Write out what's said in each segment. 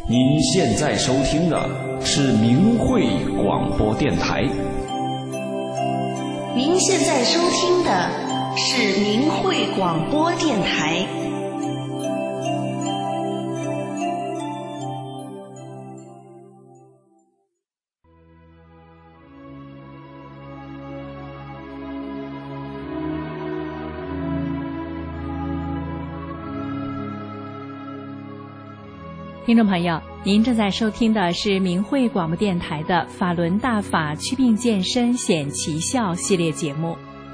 您现在收听的是明慧广播电台。 您现在收听的是明慧广播电台。 听众朋友，您正在收听的是明慧广播电台的法轮大法祛病健身显奇效系列节目。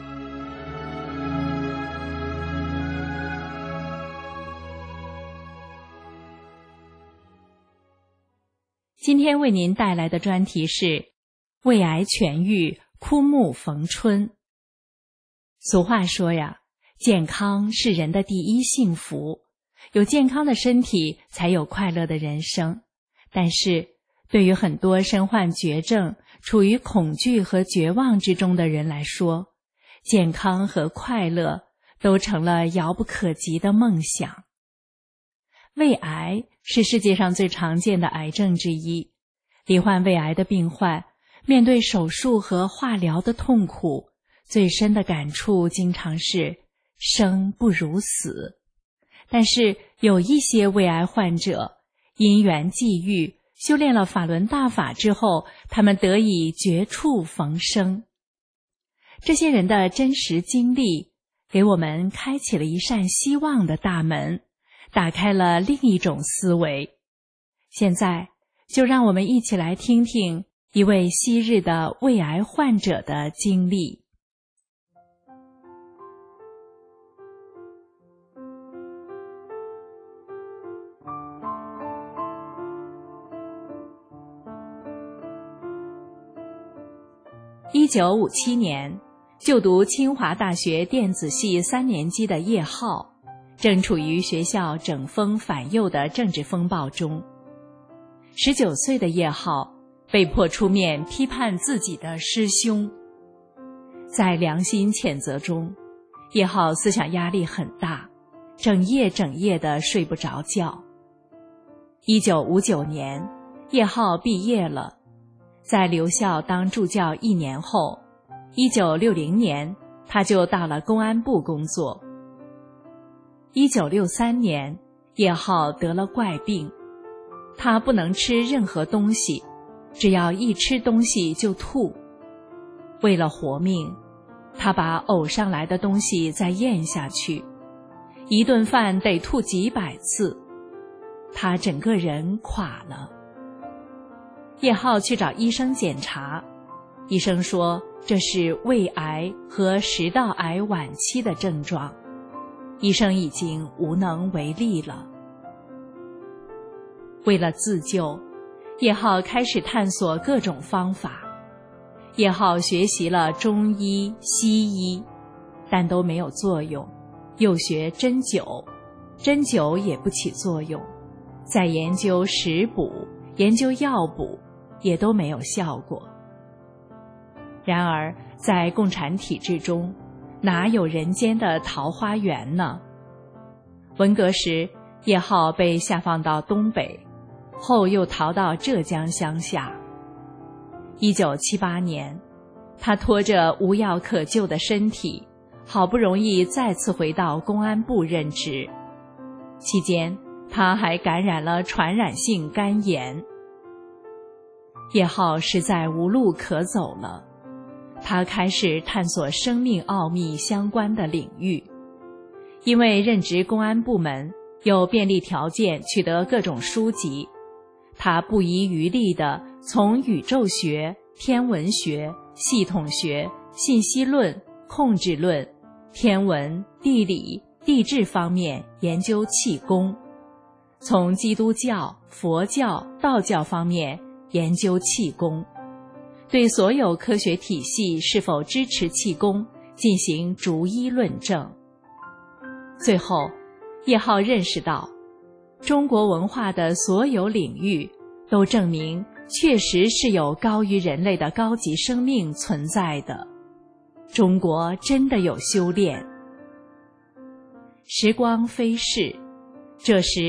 今天为您带来的专题是胃癌痊愈，枯木逢春。俗话说呀，健康是人的第一幸福，有健康的身体才有快乐的人生。但是对于很多身患绝症、处于恐惧和绝望之中的人来说，健康和快乐都成了遥不可及的梦想。胃癌是世界上最常见的癌症之一，罹患胃癌的病患面对手术和化疗的痛苦，最深的感触经常是生不如死。但是有一些胃癌患者因缘际遇，修炼了法轮大法之后，他们得以绝处逢生。这些人的真实经历给我们开启了一扇希望的大门，打开了另一种思维。现在就让我们一起来听听一位昔日的胃癌患者的经历。1957年，就读清华大学电子系3年级的叶浩，正处于学校整风反右的政治风暴中。19岁的叶浩被迫出面批判自己的师兄，在良心谴责中，叶浩思想压力很大，整夜的睡不着觉。1959年，叶浩毕业了，在留校当助教1年后，1960年他就到了公安部工作。1963年，叶浩得了怪病，他不能吃任何东西，只要一吃东西就吐。为了活命，他把呕上来的东西再咽下去，一顿饭得吐几百次，他整个人垮了。叶浩去找医生检查，医生说这是胃癌和食道癌晚期的症状，医生已经无能为力了。为了自救，叶浩开始探索各种方法。叶浩学习了中医、西医，但都没有作用，又学针灸，针灸也不起作用，再研究食补，研究药补，也都没有效果。然而在共产体制中，哪有人间的桃花源呢？文革时，叶浩被下放到东北，后又逃到浙江乡下。1978年，他拖着无药可救的身体，好不容易再次回到公安部任职。期间，他还感染了传染性肝炎。叶浩实在无路可走了，他开始探索生命奥秘相关的领域。因为任职公安部门，有便利条件取得各种书籍，他不遗余力地从宇宙学、天文学、系统学、信息论、控制论、天文、地理、地质方面研究气功，从基督教、佛教、道教方面研究气功，对所有科学体系是否支持气功进行逐一论证。最后，叶浩认识到，中国文化的所有领域都证明确实是有高于人类的高级生命存在的，中国真的有修炼。时光飞逝，这时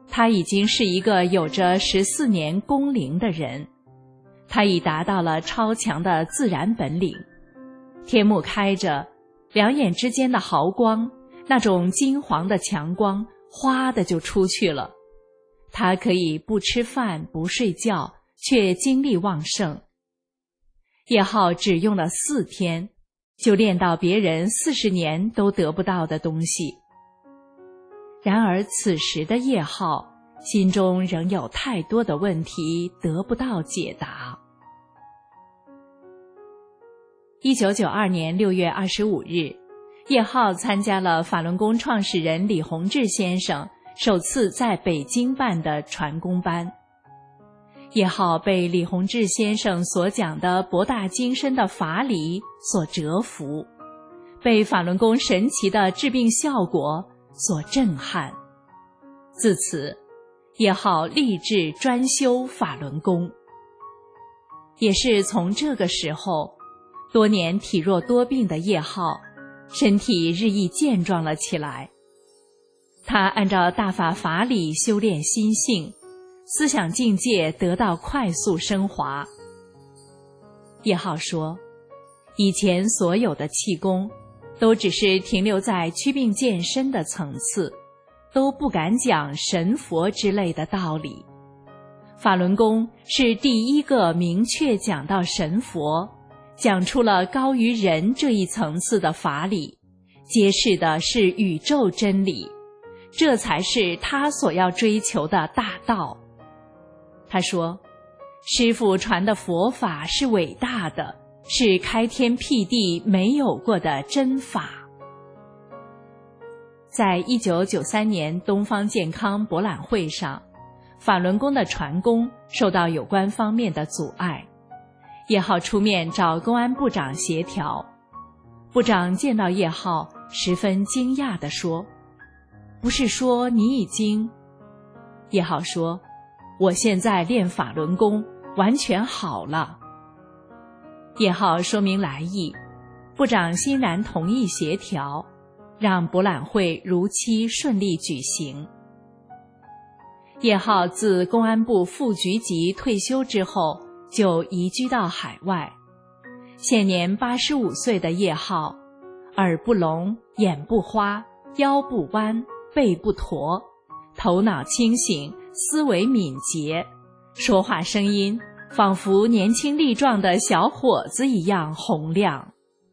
他已经是一个有着14年工龄的人，他已达到了超强的自然本领。天幕开着，两眼之间的毫光，那种金黄的强光，哗的就出去了。他可以不吃饭不睡觉，却精力旺盛。叶浩只用了4天，就练到别人40年都得不到的东西。然而此时的叶浩心中仍有太多的问题得不到解答。1992年6月25日，叶浩参加了法轮功创始人李洪志先生首次在北京办的传功班。叶浩被李洪志先生所讲的博大精深的法理所折服，被法轮功神奇的治病效果所震撼。自此，叶浩立志专修法轮功。也是从这个时候，多年体弱多病的叶浩身体日益健壮了起来。他按照大法法理修炼心性，思想境界得到快速升华。叶浩说，以前所有的气功都只是停留在祛病健身的层次，都不敢讲神佛之类的道理。法轮功是第一个明确讲到神佛，讲出了高于人这一层次的法理，揭示的是宇宙真理，这才是他所要追求的大道。他说，师父传的佛法是伟大的，是开天辟地没有过的真法。在1993年东方健康博览会上，法轮功的传功受到有关方面的阻碍。叶浩出面找公安部长协调，部长见到叶浩十分惊讶地说，不是说你已经……叶浩说，我现在练法轮功完全好了。叶浩说明来意，部长欣然同意协调，让博览会如期顺利举行。叶浩自公安部副局级退休之后，就移居到海外。现年85岁的叶浩，耳不聋，眼不花，腰不弯，背不驼，头脑清醒，思维敏捷，说话声音仿佛年轻力壮的小伙子一样洪亮。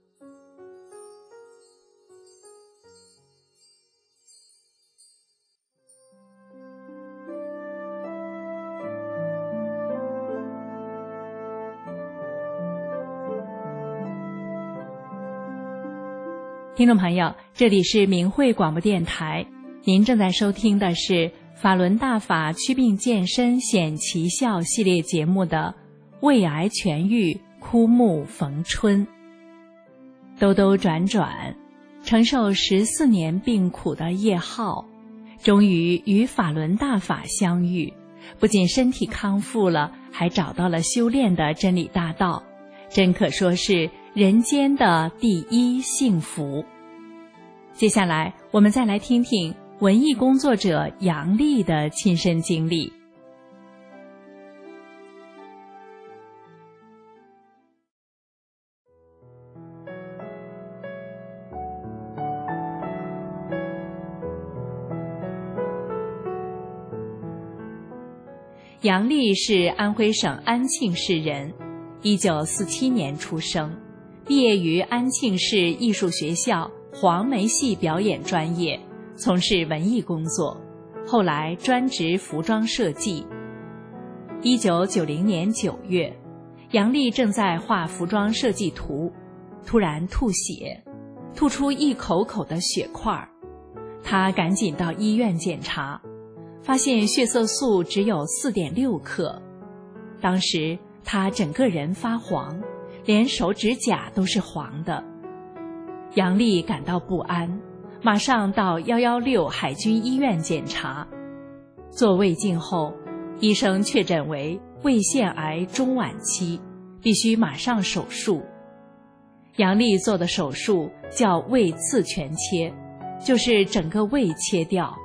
听众朋友，这里是明慧广播电台，您正在收听的是法轮大法祛病健身显奇效系列节目的胃癌痊愈，枯木逢春。兜兜转转，承受14年病苦的叶浩，终于与法轮大法相遇，不仅身体康复了，还找到了修炼的真理大道，真可说是人间的第一幸福。接下来我们再来听听文艺工作者杨丽的亲身经历。杨丽是安徽省安庆市人，1947年出生，毕业于安庆市艺术学校黄梅戏表演专业，从事文艺工作，后来专职服装设计。1990年9月，杨丽正在画服装设计图，突然吐血，吐出一口口的血块。她赶紧到医院检查，发现血色素只有4.6克。当时她整个人发黄，连手指甲都是黄的。杨丽感到不安，马上到116海军医院检查。做胃镜后，医生确诊为胃腺癌中晚期，必须马上手术。杨丽做的手术叫胃刺全切，就是整个胃切掉，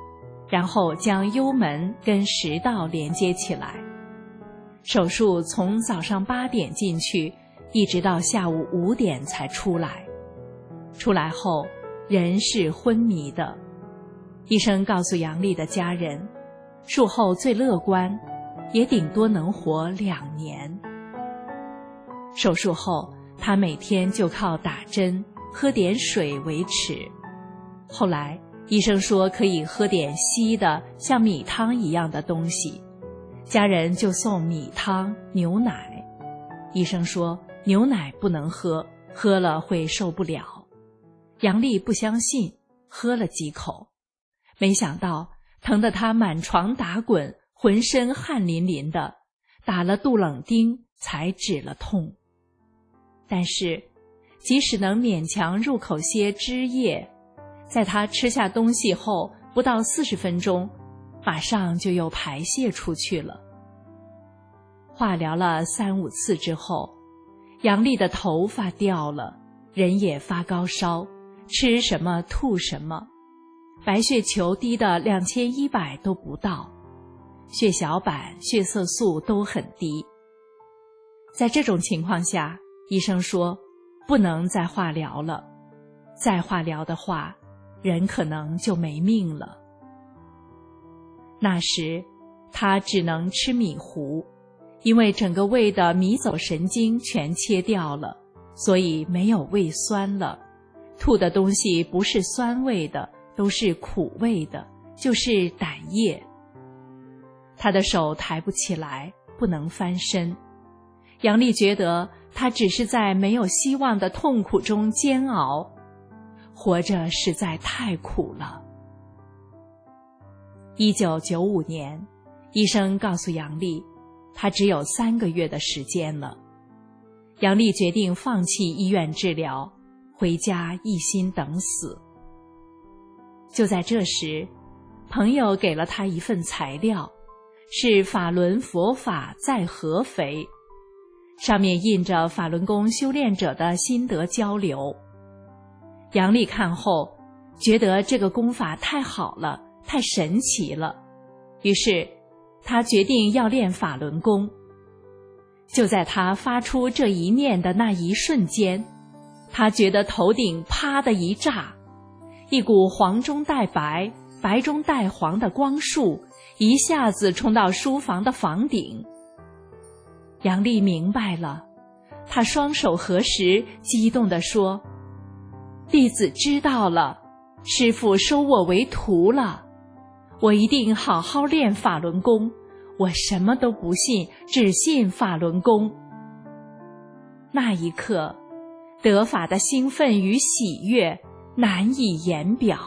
然后将幽门跟食道连接起来。手术从早上8点进去，一直到下午5点才出来。出来后，人是昏迷的。医生告诉杨丽的家人，术后最乐观，也顶多能活2年。手术后，她每天就靠打针、喝点水维持。后来，医生说可以喝点稀的，像米汤一样的东西，家人就送米汤、牛奶。医生说牛奶不能喝，喝了会受不了。杨丽不相信，喝了几口，没想到疼得她满床打滚，浑身汗淋淋的，打了杜冷丁才止了痛。但是即使能勉强入口些汁液，在她吃下东西后不到40分钟，马上就又排泄出去了。化疗了3、5次之后，杨丽的头发掉了，人也发高烧，吃什么吐什么，白血球低的2100都不到，血小板、血色素都很低。在这种情况下，医生说不能再化疗了，再化疗的话，人可能就没命了。那时他只能吃米糊，因为整个胃的迷走神经全切掉了，所以没有胃酸了，吐的东西不是酸味的，都是苦味的，就是胆液。他的手抬不起来，不能翻身。杨丽觉得他只是在没有希望的痛苦中煎熬，活着实在太苦了。1995年，医生告诉杨丽，她只有3个月的时间了。杨丽决定放弃医院治疗，回家一心等死。就在这时，朋友给了她一份材料，是法轮佛法在合肥，上面印着法轮功修炼者的心得交流。杨丽看后，觉得这个功法太好了，太神奇了，于是她决定要练法轮功。就在她发出这一念的那一瞬间，她觉得头顶啪的一炸，一股黄中带白、白中带黄的光束一下子冲到书房的房顶。杨丽明白了，她双手合十，激动地说：“弟子知道了，师父收我为徒了，我一定好好练法轮功，我什么都不信，只信法轮功。”那一刻，得法的兴奋与喜悦难以言表。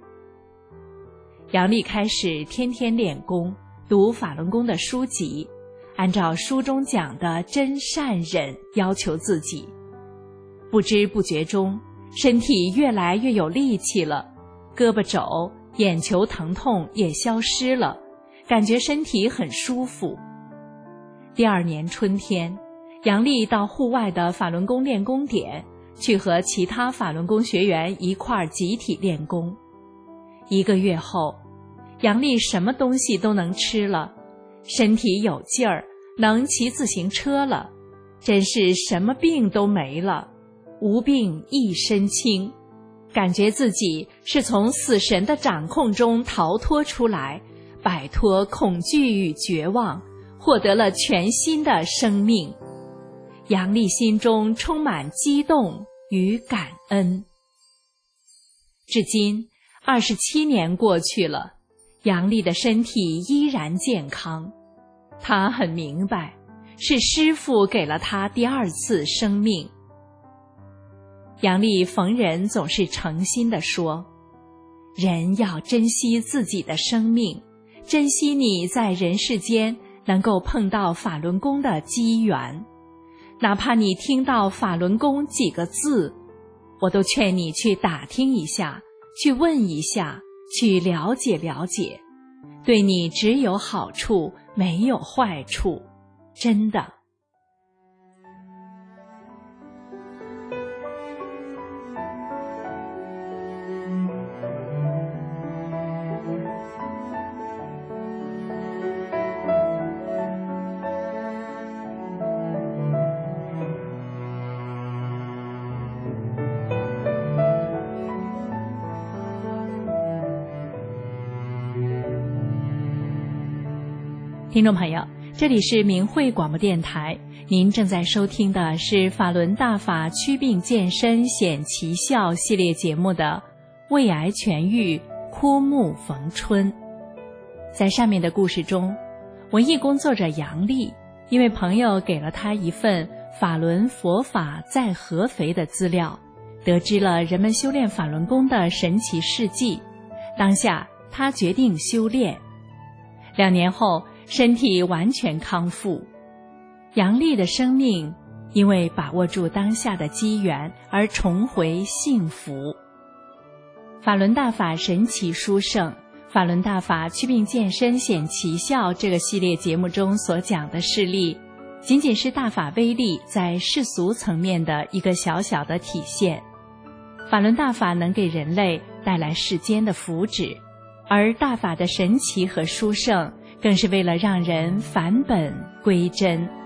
杨丽开始天天练功，读法轮功的书籍，按照书中讲的真善忍要求自己。不知不觉中，身体越来越有力气了，胳膊肘、眼球疼痛也消失了，感觉身体很舒服。第2年春天，杨丽到户外的法轮功练功点去和其他法轮功学员一块儿集体练功。1个月后，杨丽什么东西都能吃了，身体有劲儿，能骑自行车了，真是什么病都没了，无病一身轻，感觉自己是从死神的掌控中逃脱出来，摆脱恐惧与绝望，获得了全新的生命。杨丽心中充满激动与感恩。至今27年过去了，杨丽的身体依然健康。她很明白，是师父给了她第2次生命。杨丽逢人总是诚心地说，人要珍惜自己的生命，珍惜你在人世间能够碰到法轮功的机缘，哪怕你听到法轮功几个字，我都劝你去打听一下，去问一下，去了解了解，对你只有好处，没有坏处，真的。 听众朋友，这里是明慧广播电台，您正在收听的是法轮大法祛病健身显奇效系列节目的为癌痊愈，枯木逢春。在上面的故事中，文艺工作者杨丽因为朋友给了他一份法轮佛法在合肥的资料，得知了人们修炼法轮功的神奇事迹，当下他决定修炼。2年后，身体完全康复。杨丽的生命因为把握住当下的机缘而重回幸福。法轮大法神奇殊胜，法轮大法祛病健身显奇效这个系列节目中所讲的事例，仅仅是大法威力在世俗层面的一个小小的体现。法轮大法能给人类带来世间的福祉，而大法的神奇和殊胜更是为了让人返本归真。